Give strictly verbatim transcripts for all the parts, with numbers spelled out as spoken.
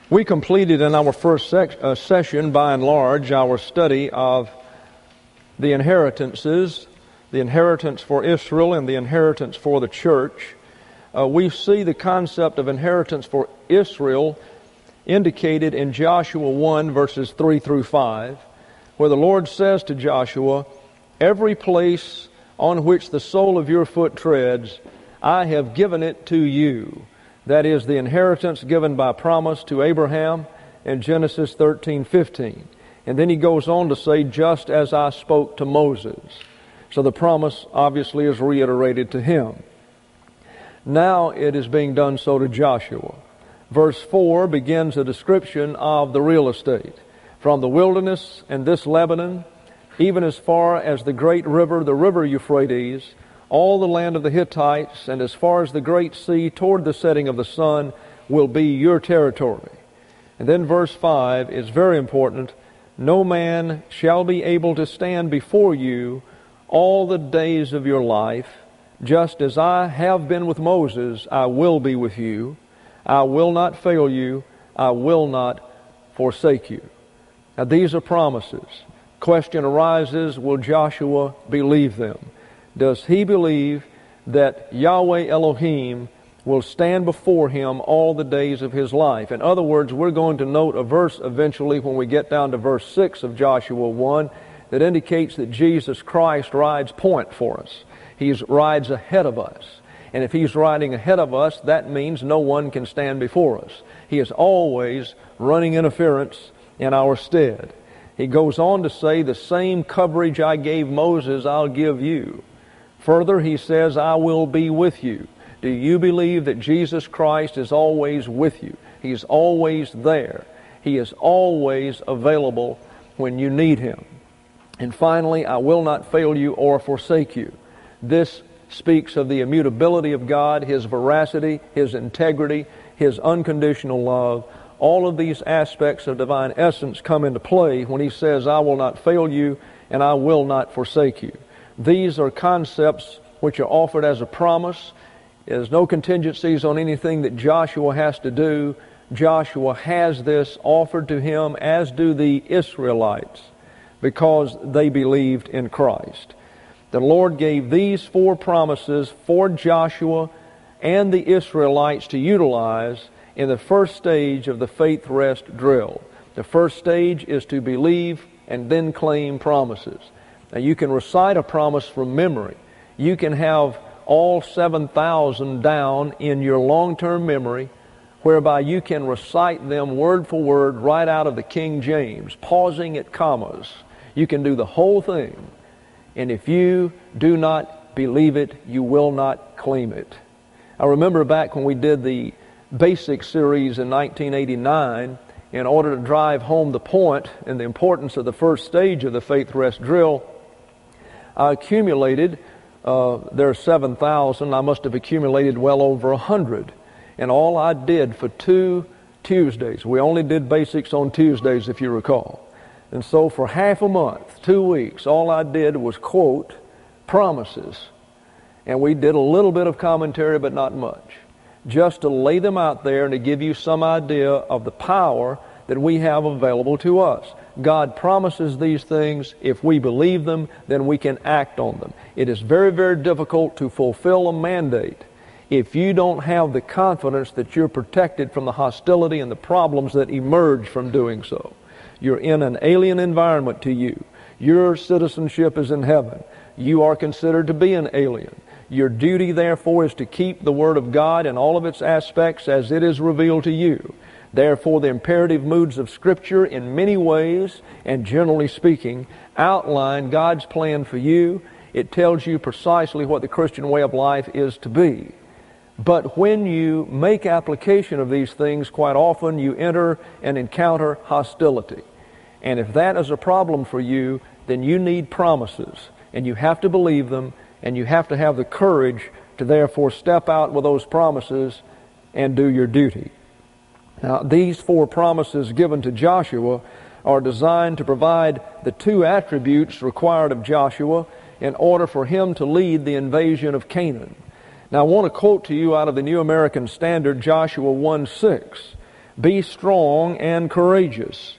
We completed in our first sec- uh, session, by and large, our study of the inheritances, the inheritance for Israel and the inheritance for the church. Uh, we see the concept of inheritance for Israel indicated in Joshua one, verses three through five, where the Lord says to Joshua, "Every place on which the sole of your foot treads, I have given it to you." That is the inheritance given by promise to Abraham in Genesis thirteen fifteen. And then he goes on to say, "just as I spoke to Moses." So the promise obviously is reiterated to him. Now it is being done so to Joshua. Verse four begins a description of the real estate. From the wilderness and this Lebanon, even as far as the great river, the river Euphrates, all the land of the Hittites, and as far as the great sea toward the setting of the sun, will be your territory. And then verse five is very important. "No man shall be able to stand before you all the days of your life. Just as I have been with Moses, I will be with you. I will not fail you. I will not forsake you." Now these are promises. Question arises, will Joshua believe them? Does he believe that Yahweh Elohim will stand before him all the days of his life? In other words, we're going to note a verse eventually when we get down to verse six of Joshua one that indicates that Jesus Christ rides point for us. He rides ahead of us. And if he's riding ahead of us, that means no one can stand before us. He is always running interference in our stead. He goes on to say, "The same coverage I gave Moses, I'll give you." Further, he says, "I will be with you." Do you believe that Jesus Christ is always with you? He's always there. He is always available when you need him. And finally, "I will not fail you or forsake you." This speaks of the immutability of God, His veracity, His integrity, His unconditional love. All of these aspects of divine essence come into play when He says, "I will not fail you and I will not forsake you." These are concepts which are offered as a promise. There's no contingencies on anything that Joshua has to do. Joshua has this offered to him, as do the Israelites, because they believed in Christ. The Lord gave these four promises for Joshua and the Israelites to utilize in the first stage of the faith rest drill. The first stage is to believe and then claim promises. Now you can recite a promise from memory. You can have all seven thousand down in your long-term memory, whereby you can recite them word for word right out of the King James, pausing at commas. You can do the whole thing. And if you do not believe it, you will not claim it. I remember back when we did the basic series in nineteen eighty-nine, in order to drive home the point and the importance of the first stage of the faith rest drill, I accumulated, uh, there are seven thousand, I must have accumulated well over one hundred. And all I did for two Tuesdays, we only did basics on Tuesdays if you recall. And so for half a month, two weeks, all I did was quote promises. And we did a little bit of commentary, but not much, just to lay them out there and to give you some idea of the power that we have available to us. God promises these things. If we believe them, then we can act on them. It is very, very difficult to fulfill a mandate if you don't have the confidence that you're protected from the hostility and the problems that emerge from doing so. You're in an alien environment to you. Your citizenship is in heaven. You are considered to be an alien. Your duty, therefore, is to keep the Word of God in all of its aspects as it is revealed to you. Therefore, the imperative moods of Scripture, in many ways, and generally speaking, outline God's plan for you. It tells you precisely what the Christian way of life is to be. But when you make application of these things, quite often you enter and encounter hostility. And if that is a problem for you, then you need promises. And you have to believe them, and you have to have the courage to therefore step out with those promises and do your duty. Now, these four promises given to Joshua are designed to provide the two attributes required of Joshua in order for him to lead the invasion of Canaan. Now, I want to quote to you out of the New American Standard, Joshua one six. Be strong and courageous,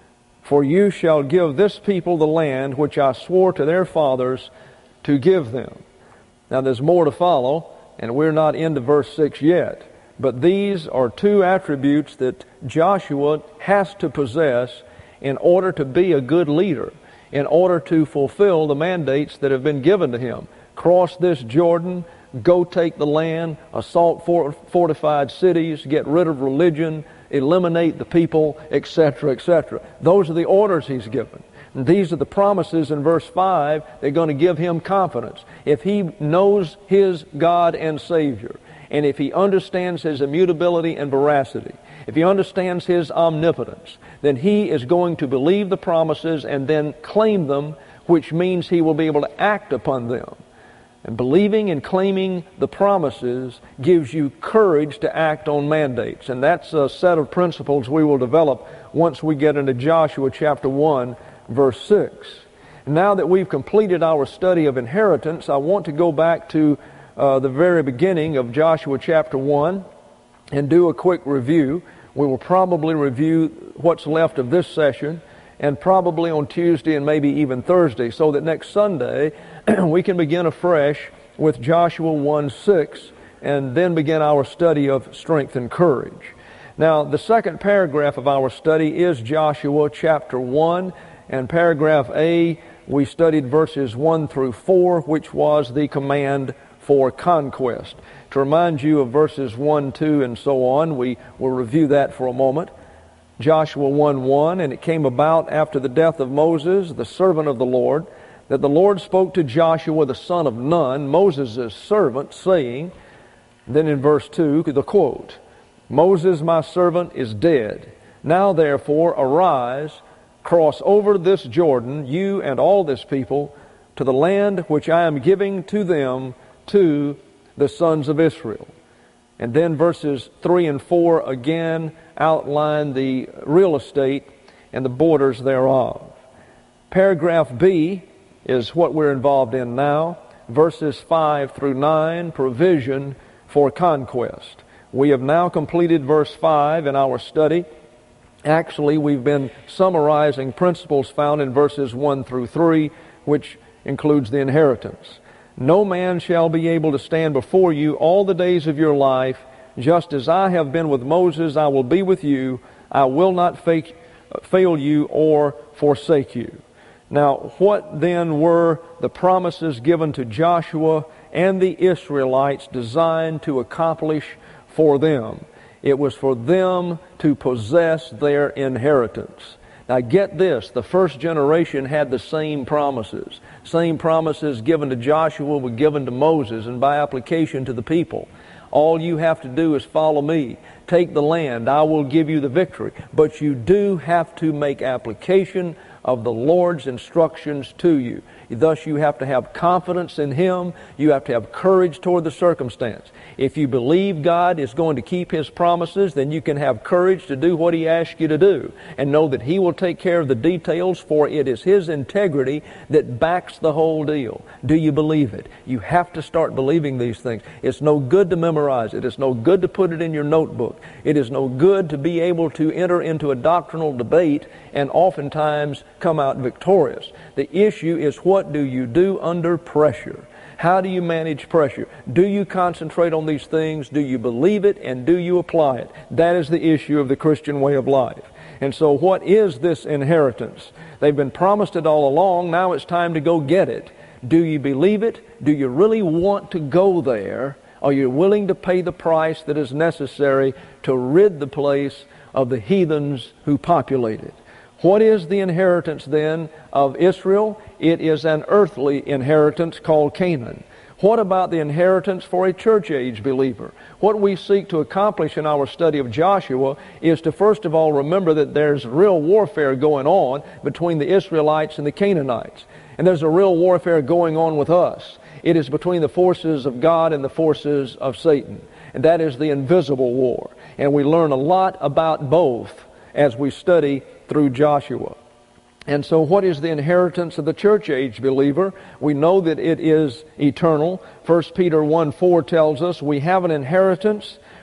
for you shall give this people the land which I swore to their fathers to give them. Now there's more to follow, and we're not into verse six yet. But these are two attributes that Joshua has to possess in order to be a good leader, in order to fulfill the mandates that have been given to him. Cross this Jordan, go take the land, assault fortified cities, get rid of religion, eliminate the people, et cetera, et cetera. Those are the orders he's given. And these are the promises in verse five that are going to give him confidence. If he knows his God and Savior, and if he understands his immutability and veracity, if he understands his omnipotence, then he is going to believe the promises and then claim them, which means he will be able to act upon them. And believing and claiming the promises gives you courage to act on mandates. And that's a set of principles we will develop once we get into Joshua chapter one, verse six. And now that we've completed our study of inheritance, I want to go back to uh, the very beginning of Joshua chapter one and do a quick review. We will probably review what's left of this session, and probably on Tuesday and maybe even Thursday, so that next Sunday we can begin afresh with Joshua one six and then begin our study of strength and courage. Now, the second paragraph of our study is Joshua chapter one, and paragraph A, we studied verses one through four, which was the command for conquest. To remind you of verses one, two, and so on, we will review that for a moment. Joshua one one, and it came about after the death of Moses, the servant of the Lord, that the Lord spoke to Joshua the son of Nun, Moses' servant, saying, then in verse two, the quote, Moses my servant is dead. Now therefore arise, cross over this Jordan, you and all this people, to the land which I am giving to them, to the sons of Israel. And then verses three and four again outline the real estate and the borders thereof. Paragraph B is what we're involved in now. Verses five through nine, provision for conquest. We have now completed verse five in our study. Actually, we've been summarizing principles found in verses one through three, which includes the inheritance. No man shall be able to stand before you all the days of your life. Just as I have been with Moses, I will be with you. I will not fake, fail you or forsake you. Now, what then were the promises given to Joshua and the Israelites designed to accomplish for them? It was for them to possess their inheritance. Now get this, the first generation had the same promises. Same promises given to Joshua were given to Moses, and by application to the people. All you have to do is follow me. Take the land. I will give you the victory. But you do have to make application of the Lord's instructions to you. Thus you have to have confidence in Him. You have to have courage toward the circumstance. If you believe God is going to keep His promises, then you can have courage to do what He asks you to do, and know that He will take care of the details, for it is His integrity that backs the whole deal. Do you believe it? You have to start believing these things. It's no good to memorize it. It's no good to put it in your notebook. It is no good to be able to enter into a doctrinal debate and oftentimes come out victorious. The issue is, what do you do under pressure? How do you manage pressure? Do you concentrate on these things? Do you believe it? And do you apply it? That is the issue of the Christian way of life. And so what is this inheritance? They've been promised it all along. Now it's time to go get it. Do you believe it? Do you really want to go there? Are you willing to pay the price that is necessary to rid the place of the heathens who populate it? What is the inheritance then of Israel? It is an earthly inheritance called Canaan. What about the inheritance for a church-age believer? What we seek to accomplish in our study of Joshua is to first of all remember that there's real warfare going on between the Israelites and the Canaanites. And there's a real warfare going on with us. It is between the forces of God and the forces of Satan. And that is the invisible war. And we learn a lot about both as we study through Joshua. And so what is the inheritance of the church-age believer? We know that it is eternal. First Peter one four tells us we have an inheritance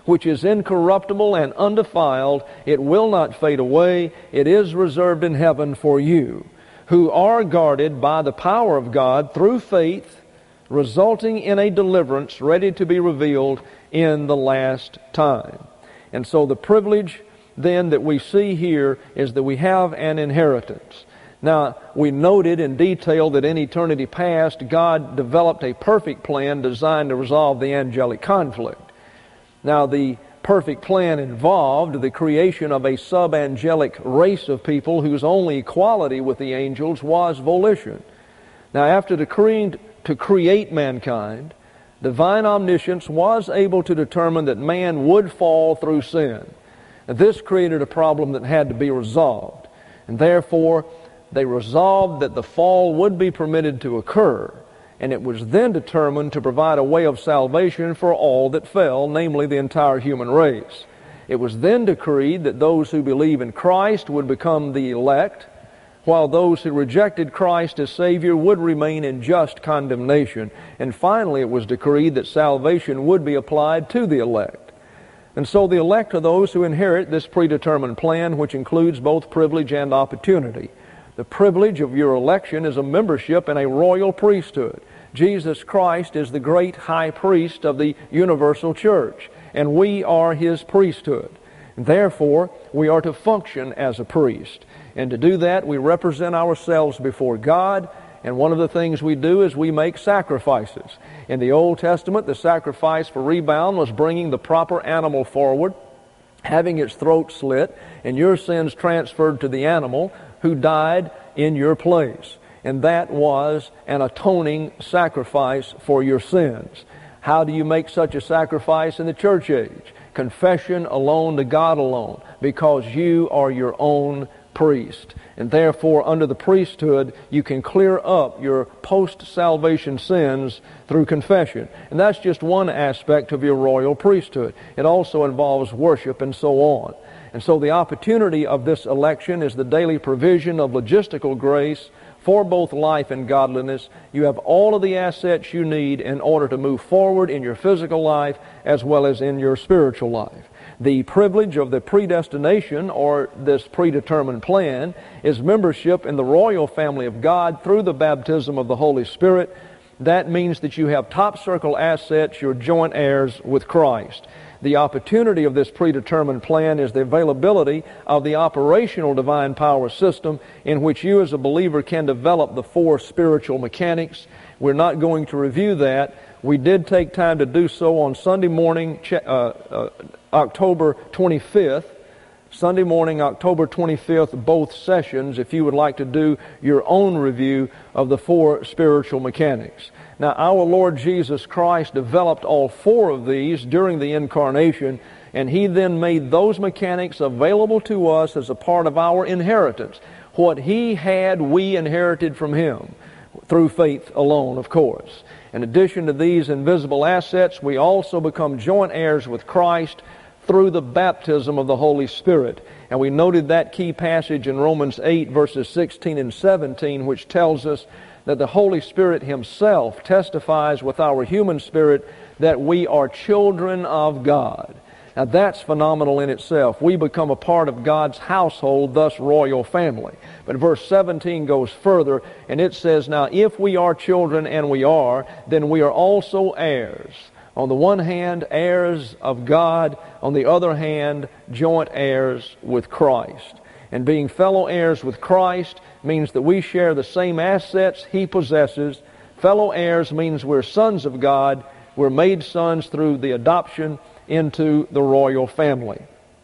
which is incorruptible and undefiled. It will not fade away. It is reserved in heaven for you, who are guarded by the power of God through faith, resulting in a deliverance ready to be revealed in the last time. And so the privilege then that we see here is that we have an inheritance. Now, we noted in detail that in eternity past, God developed a perfect plan designed to resolve the angelic conflict. Now, the perfect plan involved the creation of a sub-angelic race of people whose only equality with the angels was volition. Now, after decreeing to create mankind, divine omniscience was able to determine that man would fall through sin. Now, this created a problem that had to be resolved. And therefore, they resolved that the fall would be permitted to occur. And it was then determined to provide a way of salvation for all that fell, namely the entire human race. It was then decreed that those who believe in Christ would become the elect, while those who rejected Christ as Savior would remain in just condemnation. And finally, it was decreed that salvation would be applied to the elect. And so the elect are those who inherit this predetermined plan, which includes both privilege and opportunity. The privilege of your election is a membership in a royal priesthood. Jesus Christ is the great high priest of the universal church, and we are His priesthood. And therefore, we are to function as a priest. And to do that, we represent ourselves before God, and one of the things we do is we make sacrifices. In the Old Testament, the sacrifice for rebound was bringing the proper animal forward, having its throat slit, and your sins transferred to the animal who died in your place. And that was an atoning sacrifice for your sins. How do you make such a sacrifice in the church age? Confession alone to God alone, because you are your own priest. And therefore, under the priesthood, you can clear up your post-salvation sins through confession. And that's just one aspect of your royal priesthood. It also involves worship and so on. And so the opportunity of this election is the daily provision of logistical grace for both life and godliness. You have all of the assets you need in order to move forward in your physical life as well as in your spiritual life. The privilege of the predestination, or this predetermined plan, is membership in the royal family of God through the baptism of the Holy Spirit. That means that you have top circle assets, you're joint heirs with Christ. The opportunity of this predetermined plan is the availability of the operational divine power system in which you as a believer can develop the four spiritual mechanics. We're not going to review that. We did take time to do so on Sunday morning, uh, uh, October twenty-fifth. Sunday morning, October twenty-fifth, both sessions, if you would like to do your own review of the four spiritual mechanics. Now, our Lord Jesus Christ developed all four of these during the incarnation, and He then made those mechanics available to us as a part of our inheritance. What He had, we inherited from Him, through faith alone, of course. In addition to these invisible assets, we also become joint heirs with Christ through the baptism of the Holy Spirit. And we noted that key passage in Romans eight, verses sixteen and seventeen, which tells us that the Holy Spirit Himself testifies with our human spirit that we are children of God. Now that's phenomenal in itself. We become a part of God's household, thus royal family. But verse seventeen goes further, and it says, now if we are children, and we are, then we are also heirs. On the one hand, heirs of God. On the other hand, joint heirs with Christ. And being fellow heirs with Christ means that we share the same assets He possesses. Fellow heirs means we're sons of God. We're made sons through the adoption into the royal family.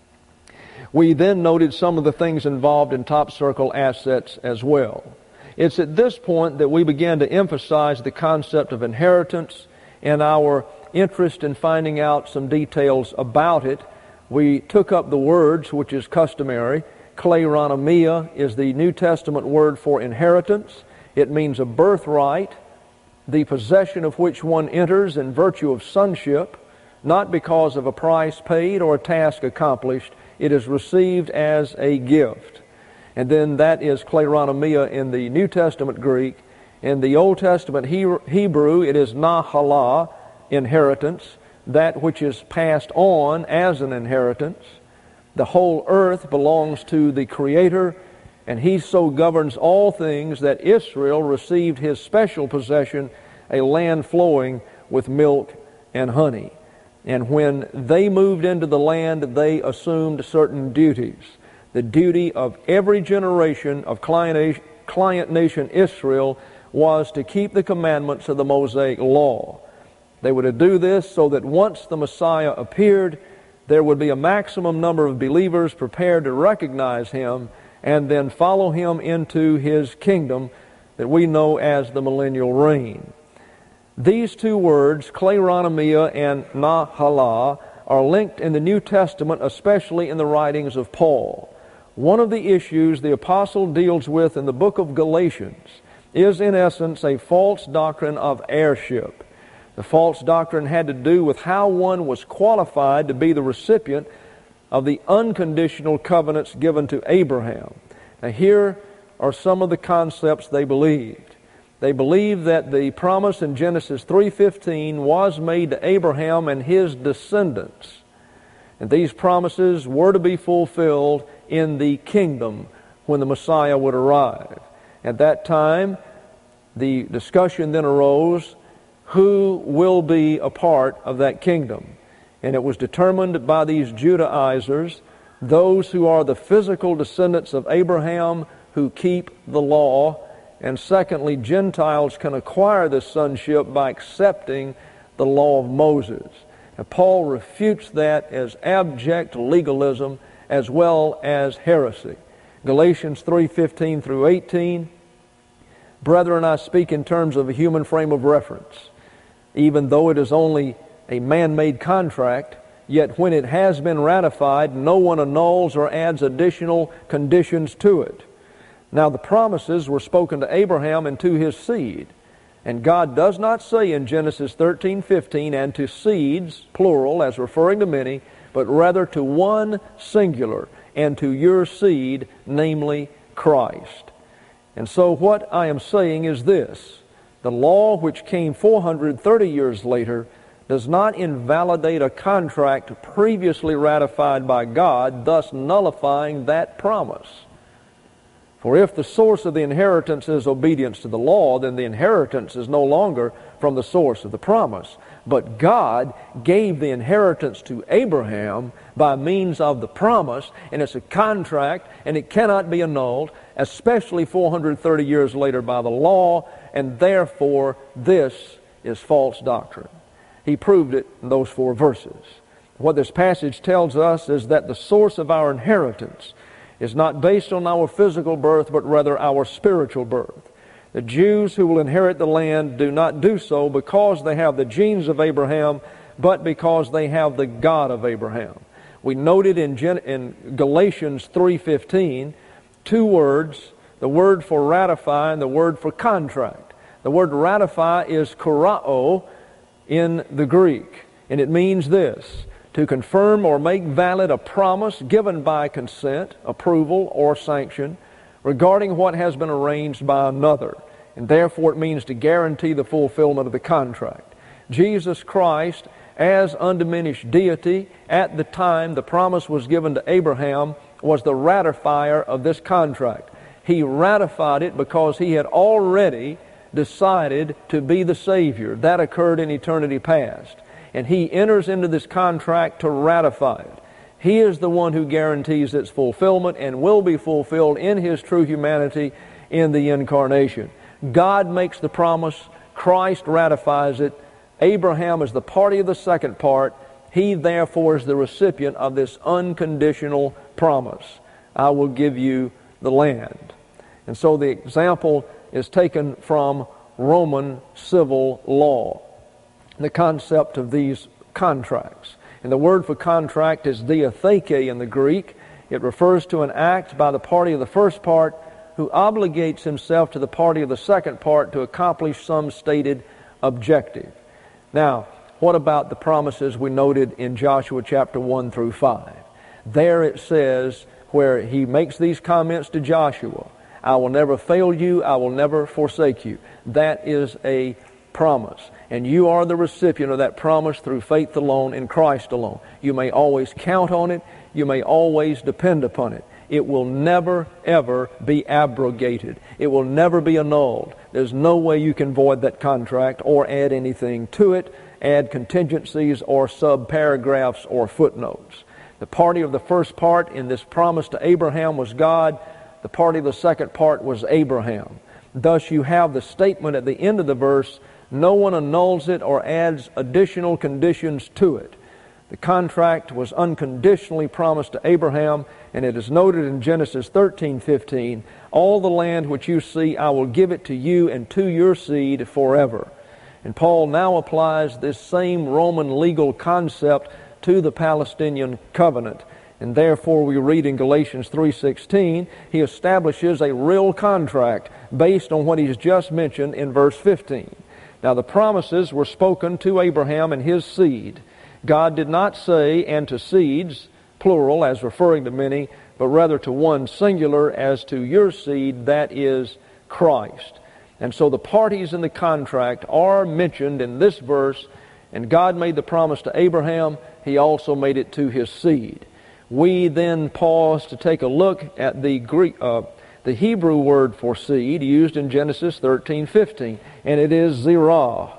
We then noted some of the things involved in top circle assets as well. It's at this point that we began to emphasize the concept of inheritance and our interest in finding out some details about it. We took up the words, which is customary. Kleronomia is the New Testament word for inheritance. It means a birthright, the possession of which one enters in virtue of sonship, not because of a price paid or a task accomplished. It is received as a gift. And then that is kleronomia in the New Testament Greek. In the Old Testament Hebrew, it is nahalah, inheritance. that which is passed on as an inheritance. The whole earth belongs to the Creator, and He so governs all things that Israel received His special possession, a land flowing with milk and honey. And when they moved into the land, they assumed certain duties. The duty of every generation of client, client nation Israel was to keep the commandments of the Mosaic Law. They were to do this so that once the Messiah appeared, there would be a maximum number of believers prepared to recognize Him and then follow Him into His kingdom that we know as the millennial reign. These two words, kleronomia and nahala, are linked in the New Testament, especially in the writings of Paul. One of the issues the apostle deals with in the book of Galatians is in essence a false doctrine of heirship. The false doctrine had to do with how one was qualified to be the recipient of the unconditional covenants given to Abraham. Now here are some of the concepts they believed. They believed that the promise in Genesis three fifteen was made to Abraham and his descendants. And these promises were to be fulfilled in the kingdom when the Messiah would arrive. At that time, the discussion then arose, who will be a part of that kingdom? And it was determined by these Judaizers, those who are the physical descendants of Abraham who keep the law. And secondly, Gentiles can acquire this sonship by accepting the law of Moses. And Paul refutes that as abject legalism as well as heresy. Galatians three fifteen through eighteen, brethren, I speak in terms of a human frame of reference. Even though it is only a man-made contract, yet when it has been ratified, no one annuls or adds additional conditions to it. Now the promises were spoken to Abraham and to his seed. And God does not say in Genesis thirteen fifteen, and to seeds, plural, as referring to many, but rather to one singular, and to your seed, namely Christ. And so what I am saying is this: the law which came four hundred thirty years later does not invalidate a contract previously ratified by God, thus nullifying that promise. For if the source of the inheritance is obedience to the law, then the inheritance is no longer from the source of the promise. But God gave the inheritance to Abraham by means of the promise, and it's a contract, and it cannot be annulled, especially four hundred thirty years later by the law, and therefore this is false doctrine. He proved it in those four verses. What this passage tells us is that the source of our inheritance is not based on our physical birth, but rather our spiritual birth. The Jews who will inherit the land do not do so because they have the genes of Abraham, but because they have the God of Abraham. We noted in, Gen- in Galatians three fifteen two words, the word for ratify and the word for contract. The word ratify is kurao in the Greek, and it means this: to confirm or make valid a promise given by consent, approval, or sanction regarding what has been arranged by another. And therefore it means to guarantee the fulfillment of the contract. Jesus Christ, as undiminished deity, at the time the promise was given to Abraham, was the ratifier of this contract. He ratified it because He had already decided to be the Savior. That occurred in eternity past. And He enters into this contract to ratify it. He is the one who guarantees its fulfillment and will be fulfilled in His true humanity in the incarnation. God makes the promise, Christ ratifies it, Abraham is the party of the second part, he therefore is the recipient of this unconditional promise. I will give you the land. And so the example is taken from Roman civil law, the concept of these contracts. And the word for contract is diatheke in the Greek. It refers to an act by the party of the first part who obligates himself to the party of the second part to accomplish some stated objective. Now, what about the promises we noted in Joshua chapter one through five? There it says, where he makes these comments to Joshua, I will never fail you, I will never forsake you. That is a promise. and you are the recipient of that promise through faith alone in Christ alone. You may always count on it. You may always depend upon it. It will never, ever be abrogated. It will never be annulled. There's no way you can void that contract or add anything to it, add contingencies or sub-paragraphs or footnotes. The party of the first part in this promise to Abraham was God. The party of the second part was Abraham. Thus you have the statement at the end of the verse, no one annuls it or adds additional conditions to it. The contract was unconditionally promised to Abraham, and it is noted in Genesis thirteen fifteen, all the land which you see, I will give it to you and to your seed forever. And Paul now applies this same Roman legal concept to the Palestinian covenant. And therefore we read in Galatians three sixteen, he establishes a real contract based on what he's just mentioned in verse fifteen. Now the promises were spoken to Abraham and his seed. God did not say, and to seeds, plural, as referring to many, but rather to one singular, as to your seed, that is Christ. And so the parties in the contract are mentioned in this verse, and God made the promise to Abraham. He also made it to his seed. We then pause to take a look at the Greek, uh, the Hebrew word for seed used in Genesis thirteen fifteen, and it is zerah.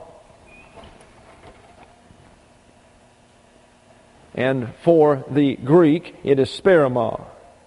And for the Greek, it is sperma.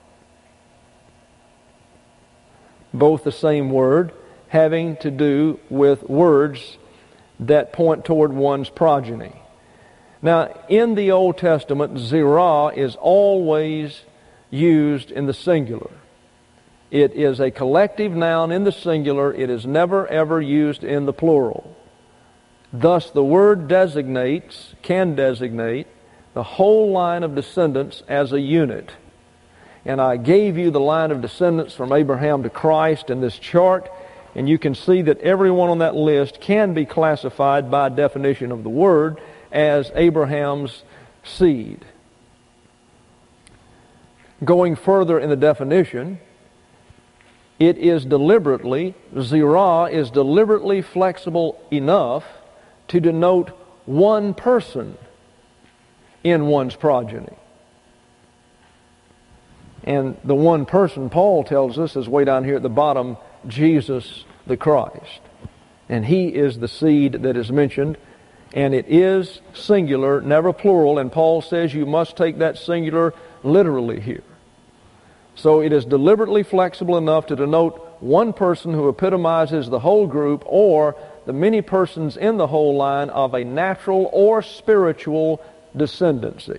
Both the same word, having to do with words that point toward one's progeny. Now, in the Old Testament, zerah is always used in the singular. It is a collective noun in the singular. It is never, ever used in the plural. Thus, the word designates, can designate, the whole line of descendants as a unit. And I gave you the line of descendants from Abraham to Christ in this chart, and you can see that everyone on that list can be classified by definition of the word as Abraham's seed. Going further in the definition, it is deliberately, zerah is deliberately flexible enough to denote one person in one's progeny. And the one person Paul tells us is way down here at the bottom, Jesus the Christ. And he is the seed that is mentioned, and it is singular, never plural, and Paul says you must take that singular literally here. So it is deliberately flexible enough to denote one person who epitomizes the whole group or the many persons in the whole line of a natural or spiritual descendancy.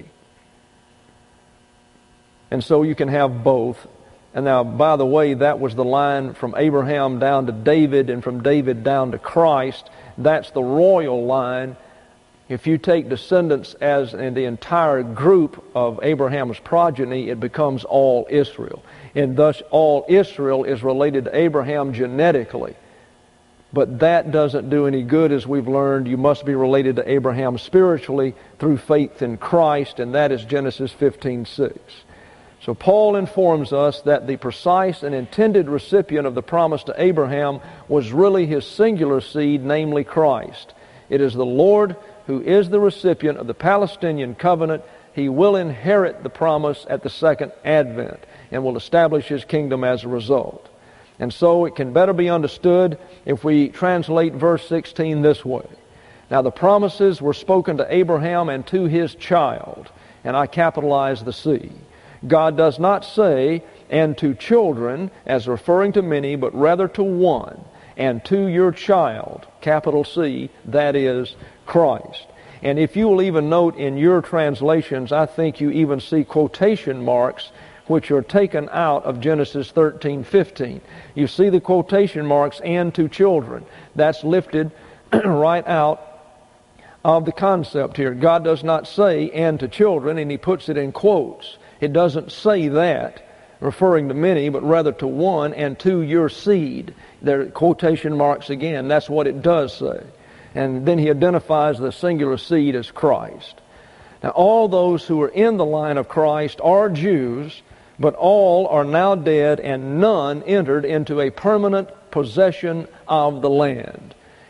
And so you can have both. And now, by the way, that was the line from Abraham down to David and from David down to Christ. That's the royal line. If you take descendants as in the entire group of Abraham's progeny, it becomes all Israel. And thus all Israel is related to Abraham genetically. But that doesn't do any good, as we've learned. You must be related to Abraham spiritually through faith in Christ, and that is Genesis fifteen six. So Paul informs us that the precise and intended recipient of the promise to Abraham was really his singular seed, namely Christ. It is the Lord who is the recipient of the Palestinian covenant. He will inherit the promise at the second advent and will establish his kingdom as a result. And so it can better be understood if we translate verse sixteen this way. Now the promises were spoken to Abraham and to his child, and I capitalize the C. God does not say, and to children, as referring to many, but rather to one, and to your child, capital C, that is Christ. And if you will even note in your translations, I think you even see quotation marks which are taken out of Genesis thirteen fifteen. You see the quotation marks, and to children. That's lifted right out of the concept here. God does not say, and to children, and he puts it in quotes. It doesn't say that, referring to many, but rather to one, and to your seed. There are quotation marks again. That's what it does say. And then he identifies the singular seed as Christ. Now, all those who are in the line of Christ are Jews, but all are now dead, and none entered into a permanent possession of the land.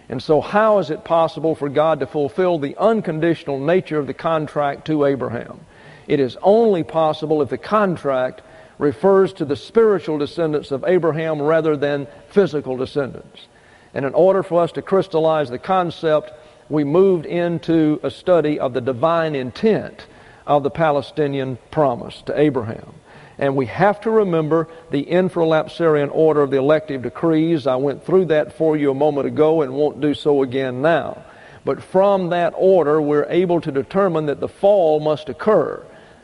And so how is it possible for God to fulfill the unconditional nature of the contract to Abraham? It is only possible if the contract refers to the spiritual descendants of Abraham rather than physical descendants. And in order for us to crystallize the concept, we moved into a study of the divine intent of the Palestinian promise to Abraham. And we have to remember the infralapsarian order of the elective decrees. I went through that for you a moment ago and won't do so again now. But from that order, we're able to determine that the fall must occur.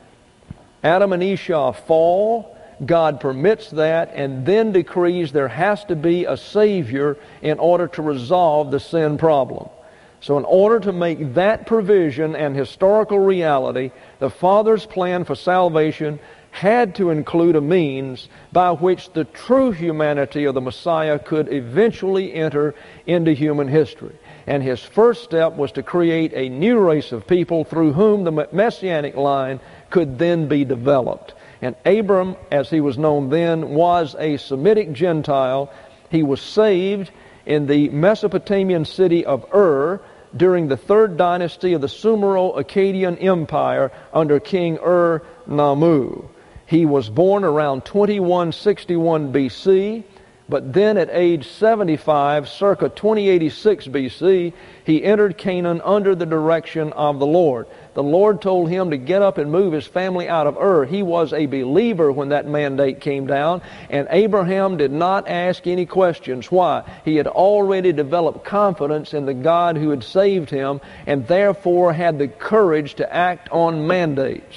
Adam and Esau fall, God permits that, and then decrees there has to be a Savior in order to resolve the sin problem. So in order to make that provision an historical reality, the Father's plan for salvation had to include a means by which the true humanity of the Messiah could eventually enter into human history. And His first step was to create a new race of people through whom the Messianic line could then be developed. And Abram, as he was known then, was a Semitic Gentile. He was saved in the Mesopotamian city of Ur during the third dynasty of the Sumero-Akkadian Empire under King Ur-Nammu. He was born around twenty-one sixty-one B C, but then at age seventy-five, circa twenty eighty-six B C, he entered Canaan under the direction of the Lord. The Lord told him to get up and move his family out of Ur. He was a believer when that mandate came down, and Abraham did not ask any questions. Why? He had already developed confidence in the God who had saved him, and therefore had the courage to act on mandates.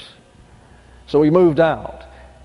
So he moved out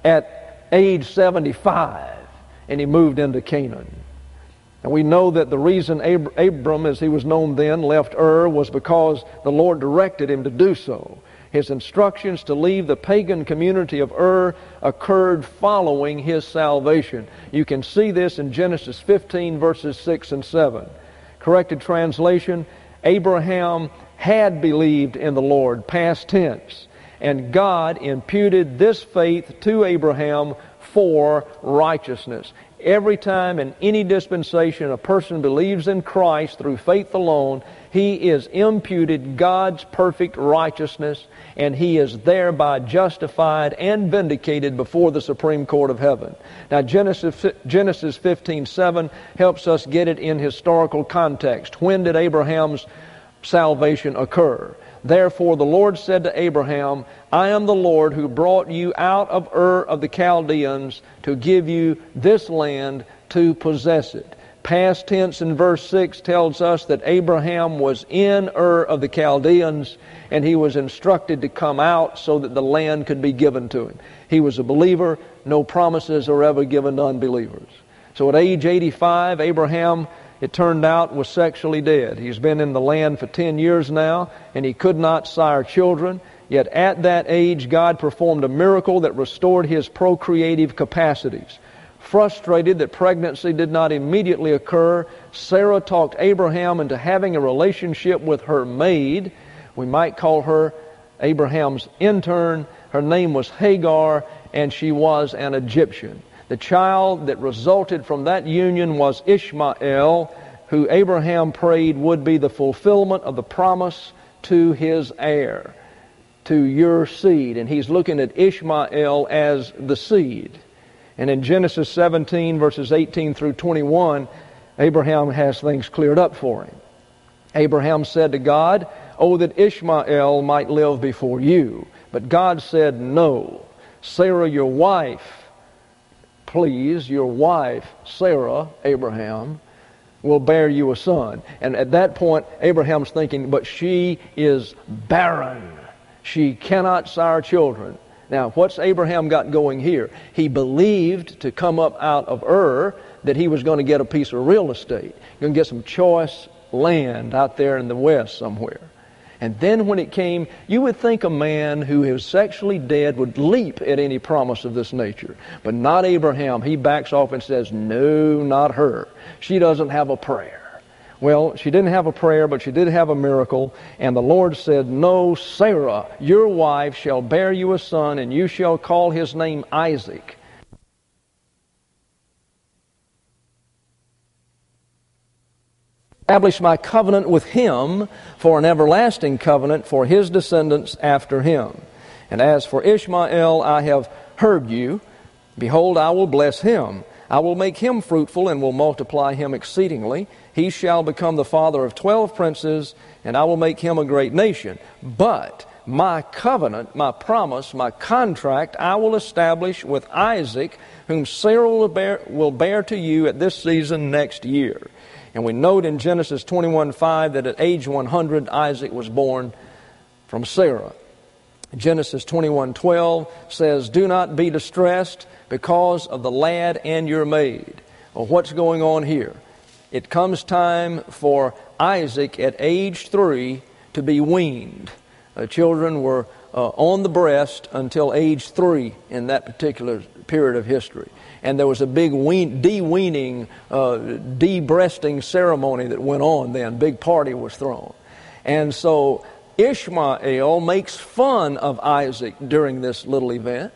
at age seventy-five, and he moved into Canaan. And we know that the reason Ab- Abram, as he was known then, left Ur was because the Lord directed him to do so. His instructions to leave the pagan community of Ur occurred following his salvation. You can see this in Genesis fifteen, verses six and seven. Corrected translation, Abraham had believed in the Lord, past tense, and God imputed this faith to Abraham for righteousness. Every time in any dispensation a person believes in Christ through faith alone, he is imputed God's perfect righteousness, and he is thereby justified and vindicated before the Supreme Court of Heaven. Now Genesis, Genesis fifteen seven helps us get it in historical context. When did Abraham's salvation occur? Therefore the Lord said to Abraham, I am the Lord who brought you out of Ur of the Chaldeans to give you this land to possess it. Past tense in verse six tells us that Abraham was in Ur of the Chaldeans, and he was instructed to come out so that the land could be given to him. He was a believer. No promises are ever given to unbelievers. So at age eighty-five, Abraham, it turned out, was sexually dead. He's been in the land for ten years now, and he could not sire children. Yet at that age, God performed a miracle that restored his procreative capacities. Frustrated that pregnancy did not immediately occur, Sarah talked Abraham into having a relationship with her maid. We might call her Abraham's intern. Her name was Hagar, and she was an Egyptian. The child that resulted from that union was Ishmael, who Abraham prayed would be the fulfillment of the promise to his heir, to your seed. And he's looking at Ishmael as the seed. And in Genesis seventeen, verses eighteen through twenty-one, Abraham has things cleared up for him. Abraham said to God, "Oh, that Ishmael might live before you." But God said, "No. Sarah, your wife, please, your wife, Sarah, Abraham, will bear you a son." And at that point, Abraham's thinking, but she is barren. She cannot sire children. Now, what's Abraham got going here? He believed to come up out of Ur that he was going to get a piece of real estate. Going to get some choice land out there in the west somewhere. And then when it came, you would think a man who is sexually dead would leap at any promise of this nature. But not Abraham. He backs off and says, no, not her. She doesn't have a prayer. Well, she didn't have a prayer, but she did have a miracle. And the Lord said, no, Sarah, your wife, shall bear you a son, and you shall call his name Isaac. establish my covenant with him for an everlasting covenant for his descendants after him. And as for Ishmael, I have heard you. Behold, I will bless him. I will make him fruitful and will multiply him exceedingly. He shall become the father of twelve princes, and I will make him a great nation. But my covenant, my promise, my contract, I will establish with Isaac, whom Sarah will bear, will bear to you at this season next year. And we note in Genesis twenty-one five that at age one hundred, Isaac was born from Sarah. Genesis twenty-one twelve says, do not be distressed because of the lad and your maid. Well, what's going on here? It comes time for Isaac at age three to be weaned. Uh, children were uh, on the breast until age three in that particular period of history. And there was a big wean, de-weaning, uh, de-breasting ceremony that went on then. Big party was thrown. And so Ishmael makes fun of Isaac during this little event.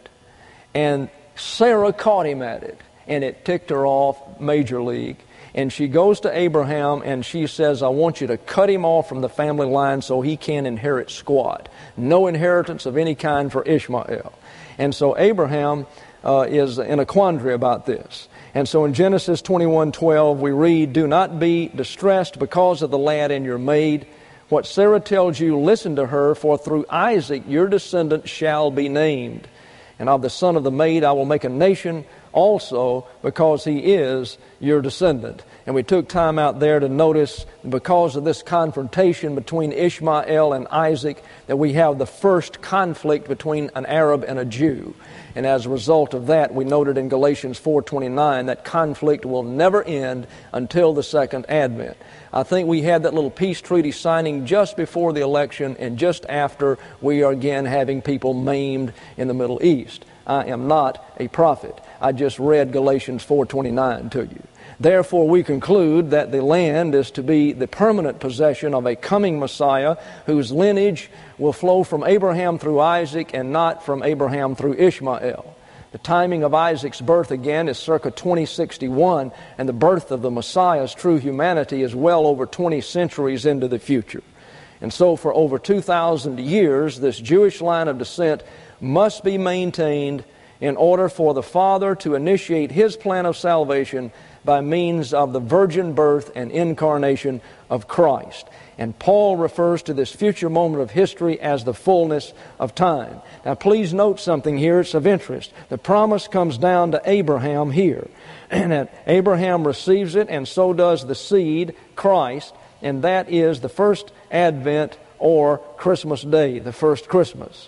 And Sarah caught him at it. And it ticked her off major league. And she goes to Abraham and she says, I want you to cut him off from the family line so he can't inherit squat. No inheritance of any kind for Ishmael. And so Abraham uh, is in a quandary about this. And so in Genesis twenty-one twelve we read, do not be distressed because of the lad and your maid. What Sarah tells you, listen to her, for through Isaac your descendant shall be named. And of the son of the maid I will make a nation also, because he is your descendant. And we took time out there to notice, because of this confrontation between Ishmael and Isaac, that we have the first conflict between an Arab and a Jew. And as a result of that, we noted in Galatians four twenty-nine that conflict will never end until the second advent. I think we had that little peace treaty signing just before the election and just after we are again having people maimed in the Middle East. I am not a prophet. I just read Galatians four twenty-nine to you. Therefore, we conclude that the land is to be the permanent possession of a coming Messiah whose lineage will flow from Abraham through Isaac and not from Abraham through Ishmael. The timing of Isaac's birth again is circa twenty sixty-one, and the birth of the Messiah's true humanity is well over twenty centuries into the future. And so for over two thousand years, this Jewish line of descent must be maintained in order for the Father to initiate His plan of salvation by means of the virgin birth and incarnation of Christ. And Paul refers to this future moment of history as the fullness of time. Now please note something here, it's of interest. The promise comes down to Abraham here. And that Abraham receives it, and so does the seed, Christ, and that is the first Advent or Christmas Day, the first Christmas.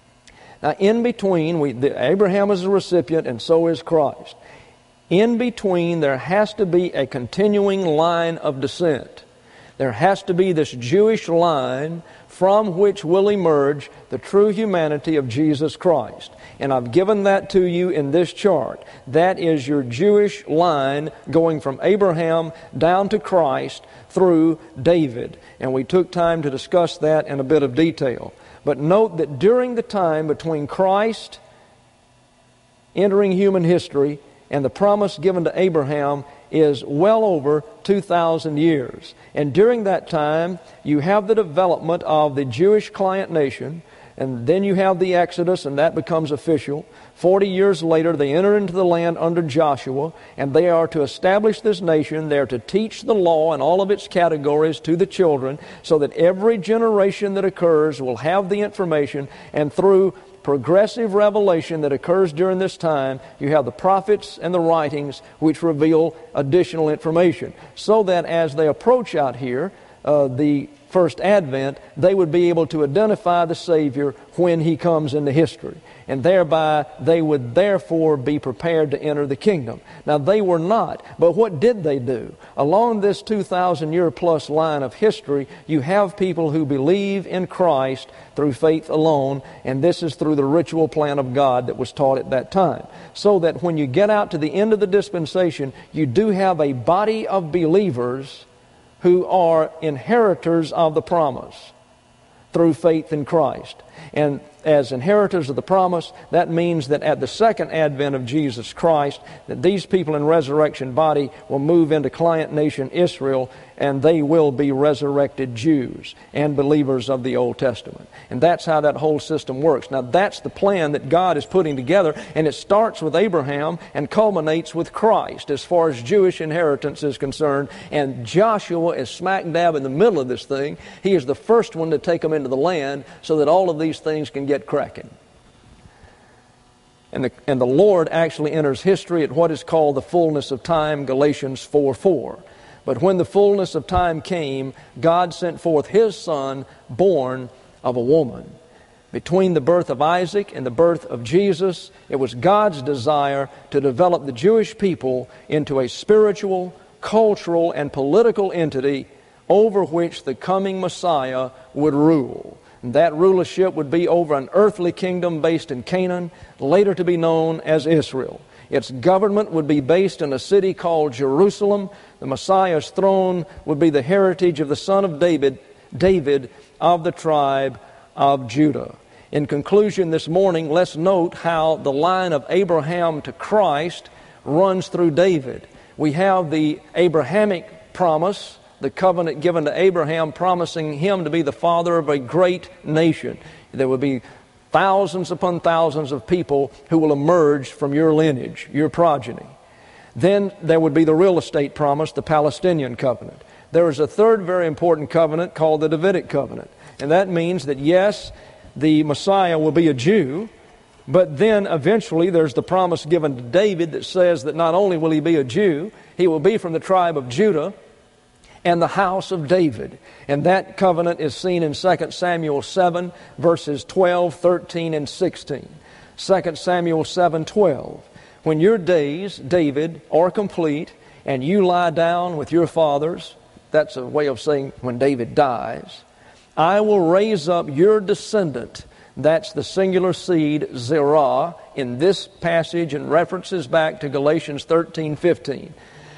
Now in between, we, the, Abraham is a recipient and so is Christ. In between, there has to be a continuing line of descent. There has to be this Jewish line from which will emerge the true humanity of Jesus Christ. And I've given that to you in this chart. That is your Jewish line going from Abraham down to Christ through David. And we took time to discuss that in a bit of detail. But note that during the time between Christ entering human history and the promise given to Abraham is well over two thousand years. And during that time, you have the development of the Jewish client nation, and then you have the Exodus, and that becomes official. Forty years later, they enter into the land under Joshua, and they are to establish this nation. They are to teach the law and all of its categories to the children, so that every generation that occurs will have the information, and through progressive revelation that occurs during this time, you have the prophets and the writings which reveal additional information, so that as they approach out here, uh, the first advent, they would be able to identify the Savior when He comes into history. And thereby, they would therefore be prepared to enter the kingdom. Now, they were not. But what did they do? Along this two thousand year plus line of history, you have people who believe in Christ through faith alone, and this is through the ritual plan of God that was taught at that time. So that when you get out to the end of the dispensation, you do have a body of believers who are inheritors of the promise through faith in Christ. And as inheritors of the promise, that means that at the second advent of Jesus Christ, that these people in resurrection body will move into client nation Israel, and they will be resurrected Jews and believers of the Old Testament. And that's how that whole system works. Now, that's the plan that God is putting together, and it starts with Abraham and culminates with Christ as far as Jewish inheritance is concerned. And Joshua is smack dab in the middle of this thing. He is the first one to take them into the land so that all of these things can get cracking. And the, and the Lord actually enters history at what is called the fullness of time, Galatians four four. But when the fullness of time came, God sent forth His Son, born of a woman. Between the birth of Isaac and the birth of Jesus, it was God's desire to develop the Jewish people into a spiritual, cultural, and political entity over which the coming Messiah would rule. And that rulership would be over an earthly kingdom based in Canaan, later to be known as Israel. Its government would be based in a city called Jerusalem. The Messiah's throne would be the heritage of the son of David, David of the tribe of Judah. In conclusion this morning, let's note how the line of Abraham to Christ runs through David. We have the Abrahamic promise, the covenant given to Abraham, promising him to be the father of a great nation. There would be thousands upon thousands of people who will emerge from your lineage, your progeny. Then there would be the real estate promise, the Palestinian covenant. There is a third very important covenant called the Davidic covenant. And that means that, yes, the Messiah will be a Jew, but then eventually there's the promise given to David that says that not only will he be a Jew, he will be from the tribe of Judah and the house of David. And that covenant is seen in Second Samuel seven, verses twelve, thirteen, and sixteen. Second Samuel seven twelve. When your days, David, are complete, and you lie down with your fathers, that's a way of saying when David dies, I will raise up your descendant. That's the singular seed, Zerah, in this passage, and references back to Galatians thirteen fifteen.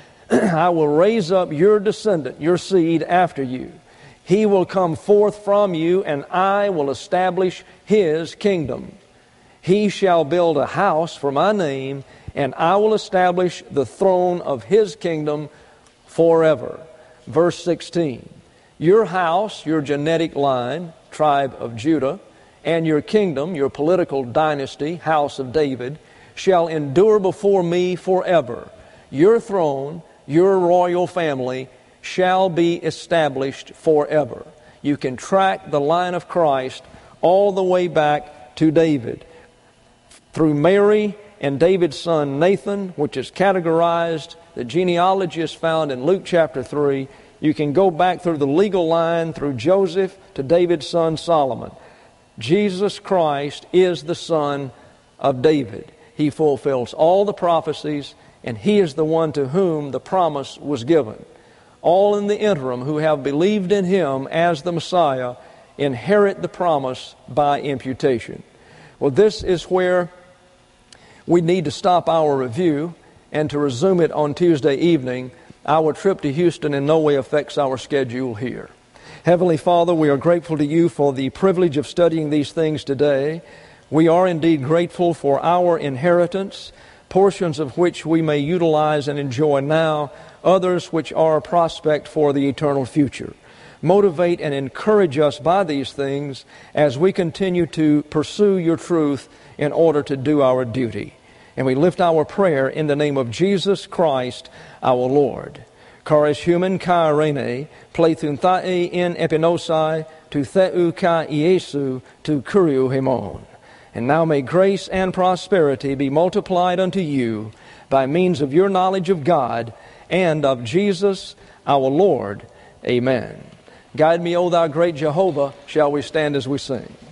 I will raise up your descendant, your seed after you. He will come forth from you, and I will establish his kingdom. He shall build a house for my name, and I will establish the throne of his kingdom forever. Verse sixteen. Your house, your genetic line, tribe of Judah, and your kingdom, your political dynasty, house of David, shall endure before me forever. Your throne, your royal family, shall be established forever. You can track the line of Christ all the way back to David. Through Mary and David's son Nathan, which is categorized, the genealogy is found in Luke chapter three. You can go back through the legal line, through Joseph to David's son Solomon. Jesus Christ is the son of David. He fulfills all the prophecies, and He is the one to whom the promise was given. All in the interim who have believed in Him as the Messiah inherit the promise by imputation. Well, this is where we need to stop our review and to resume it on Tuesday evening. Our trip to Houston in no way affects our schedule here. Heavenly Father, we are grateful to You for the privilege of studying these things today. We are indeed grateful for our inheritance, portions of which we may utilize and enjoy now, others which are a prospect for the eternal future. Motivate and encourage us by these things as we continue to pursue Your truth in order to do our duty. And we lift our prayer in the name of Jesus Christ, our Lord. Charis human ka rene, pleithun thae in epinosai, tu theu ka Iesu, tu kuriu hemon. And now may grace and prosperity be multiplied unto you by means of your knowledge of God and of Jesus our Lord. Amen. Guide me, O Thou great Jehovah. Shall we stand as we sing?